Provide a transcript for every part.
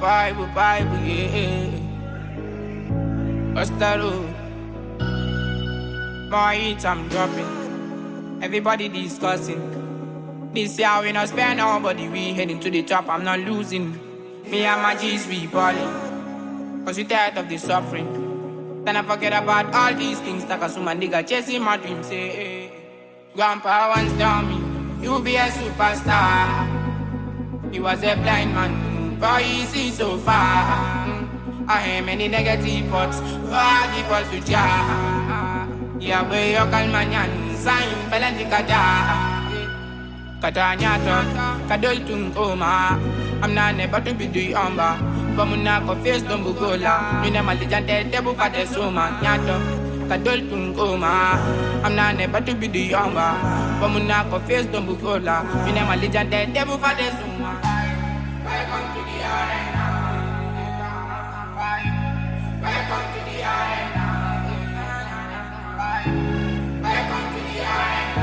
Bible, yeah. What's that? More hits I'm dropping. Everybody discussing. This year we not spend nobody. We heading to the top. I'm not losing. Me and my G's we balling. Cause we tired of the suffering. Then I forget about all these things. Like a suman nigga chasing my dreams. Say, hey. Grandpa once told me, you'll be a superstar. He was a blind man, but he sees so far. I hear many negative thoughts, but he falls to jar. Yeah, boy, you call my nyan, sign, felony kaja. Katanyata, kadol koma. I'm not never to be the umber. But muna ko face don't bugola. You never legend debu for the soma. Nyato, kadol koma. I'm not never to be the umber. But muna ko face don't bugola. You never legend debu for the soma. Welcome to the arena. Welcome to the arena. Welcome to the arena.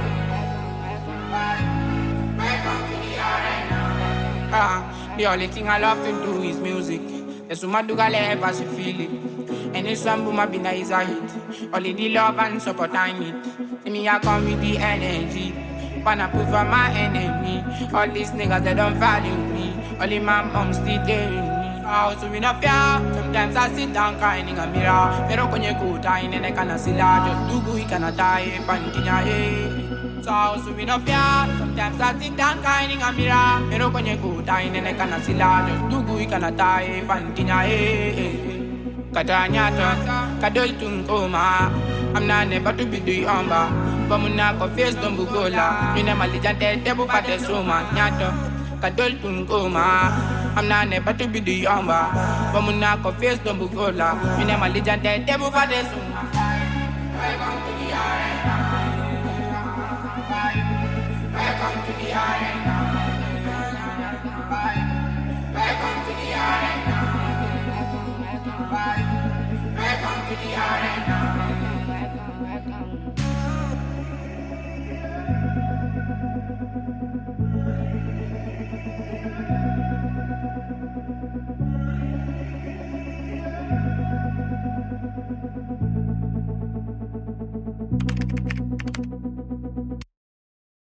Welcome to the arena. The only thing I love to do is music. There's so much to live as you feel it. And it's some boom up in the is a hit. Only the love and support I need. See me I come with the energy. Wanna put for my enemy. All these niggas they don't value me. Only my mom still there with me. Oh, so we not fear. Sometimes I sit down crying in a mirror. Pero kwenye kuta inene kana sila. Just do good, kana die, pantinya eh. So we not fear. Sometimes I sit down crying in a mirror. Pero kwenye kuta inene kana sila. Just do good, kana die, pantinya eh. Katanyata, kadol koma. I'm not never to be the umber. But muna ko face don't bugola. You never legend debu for the soma. Nyato, kadol koma. I'm not never to be the umber. But muna ko face don't bugola. You never legend debu for the soma. Welcome to the arena. Welcome to the arena.